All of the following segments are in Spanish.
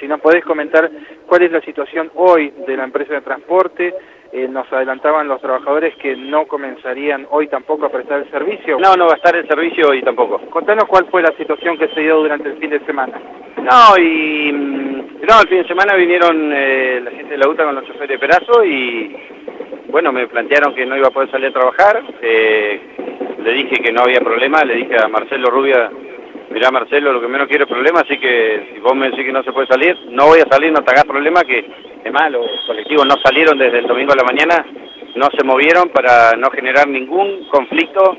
Si no podés comentar cuál es la situación hoy de la empresa de transporte. Nos adelantaban los trabajadores que no comenzarían hoy tampoco a prestar el servicio. No, no va a estar el servicio hoy tampoco. Contanos cuál fue la situación que se dio durante el fin de semana. No, el fin de semana vinieron la gente de la UTA con los choferes de Perazo y, bueno, me plantearon que no iba a poder salir a trabajar. Le dije que no había problema, le dije a Marcelo Rubia, mirá Marcelo, lo que menos quiero es problema, así que si vos me decís que no se puede salir, no voy a salir, no te hagas problema, que además los colectivos no salieron desde el domingo a la mañana, no se movieron para no generar ningún conflicto,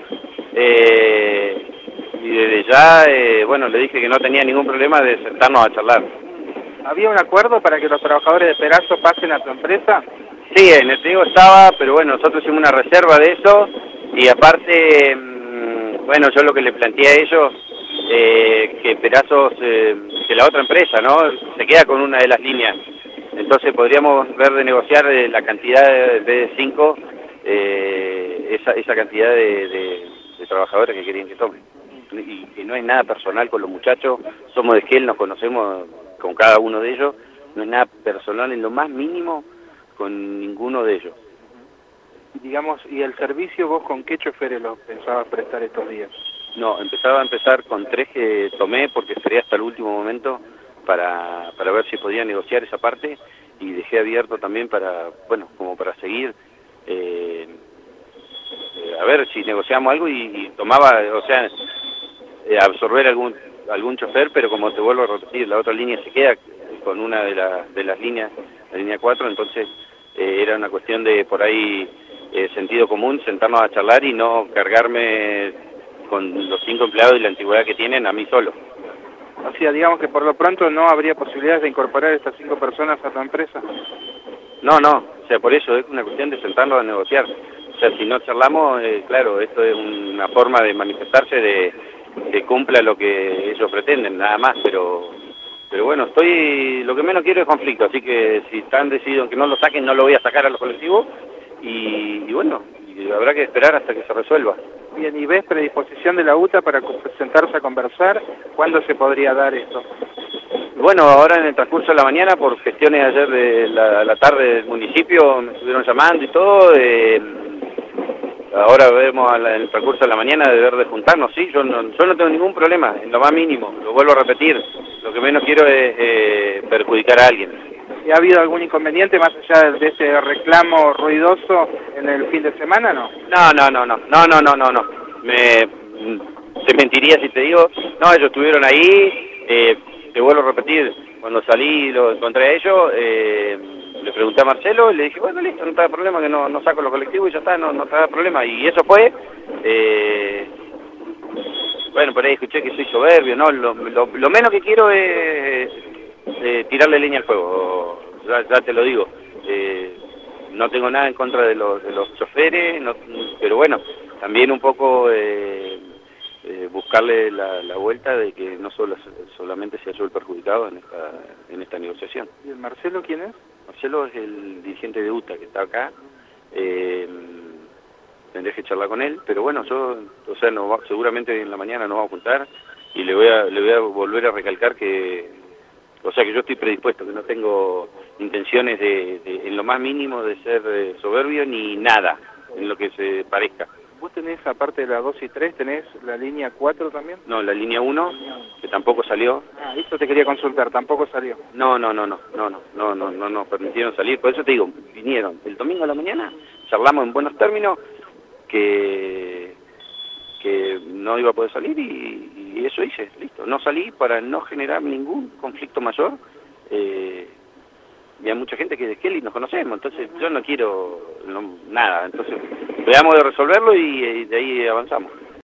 y desde ya, bueno, le dije que no tenía ningún problema de sentarnos a charlar. ¿Había un acuerdo para que los trabajadores de Perazo pasen a tu empresa? Sí, en el trigo estaba, pero bueno, nosotros hicimos una reserva de eso, y aparte, bueno, yo lo que le planteé a ellos, que Perazo, que la otra empresa, ¿no?, se queda con una de las líneas. Entonces podríamos ver de negociar la cantidad de 5, esa cantidad de trabajadores que querían que tomen. Y que no es nada personal con los muchachos, somos de Esquel, nos conocemos con cada uno de ellos, no es nada personal en lo más mínimo con ninguno de ellos. Digamos, ¿y el servicio vos con qué choferes lo pensabas prestar estos días? No, empezaba a empezar con 3 que tomé porque esperé hasta el último momento para ver si podía negociar esa parte y dejé abierto también para, bueno, como para seguir, a ver si negociamos algo y tomaba, o sea, absorber algún chofer, pero como te vuelvo a repetir, la otra línea se queda con una de las líneas, la línea 4, entonces era una cuestión de por ahí sentido común, sentarnos a charlar y no cargarme con los 5 empleados y la antigüedad que tienen a mí solo. O sea, digamos que por lo pronto no habría posibilidades de incorporar estas 5 personas a tu empresa. No, o sea, por eso es una cuestión de sentarnos a negociar. O sea, si no charlamos, claro, esto es una forma de manifestarse de que cumpla lo que ellos pretenden, nada más, pero bueno, lo que menos quiero es conflicto, así que si están decididos en que no lo saquen, no lo voy a sacar a los colectivos, y bueno, y habrá que esperar hasta que se resuelva. Bien, ¿y ves predisposición de la UTA para sentarse a conversar? ¿Cuándo se podría dar esto? Bueno, ahora en el transcurso de la mañana, por gestiones ayer de la tarde del municipio, me estuvieron llamando y todo, ahora vemos en el transcurso de la mañana de ver de juntarnos, sí, yo no tengo ningún problema, en lo más mínimo, lo vuelvo a repetir, lo que menos quiero es perjudicar a alguien. ¿Y ha habido algún inconveniente más allá de ese reclamo ruidoso en el fin de semana, no? No. Te mentiría si te digo, no, ellos estuvieron ahí, te vuelvo a repetir, cuando salí y lo encontré a ellos, le pregunté a Marcelo y le dije, bueno, listo, no te da problema que no saco los colectivos y ya está, no te da problema. Y eso fue, bueno, por ahí escuché que soy soberbio, ¿no? Lo menos que quiero es tirarle leña al fuego, ya te lo digo. No tengo nada en contra de los choferes, pero bueno, también un poco buscarle la vuelta de que no solamente sea yo el perjudicado en esta negociación. ¿Y el Marcelo quién es? Marcelo es el dirigente de UTA que está acá, tendré que charlar con él, pero bueno, seguramente en la mañana nos vamos a juntar y le voy a volver a recalcar que, o sea, que yo estoy predispuesto, que no tengo intenciones en lo más mínimo de ser soberbio ni nada, en lo que se parezca. ¿Vos tenés, aparte de la 2 y 3, tenés la línea 4 también? No, la línea 1, que tampoco salió. Ah, eso te quería consultar, tampoco salió. No nos permitieron salir, por eso te digo, vinieron el domingo a la mañana, charlamos en buenos términos, que no iba a poder salir y eso hice, listo. No salí para no generar ningún conflicto mayor, y hay mucha gente que de Kelly nos conocemos, entonces yo no quiero nada, entonces veamos de resolverlo y de ahí avanzamos.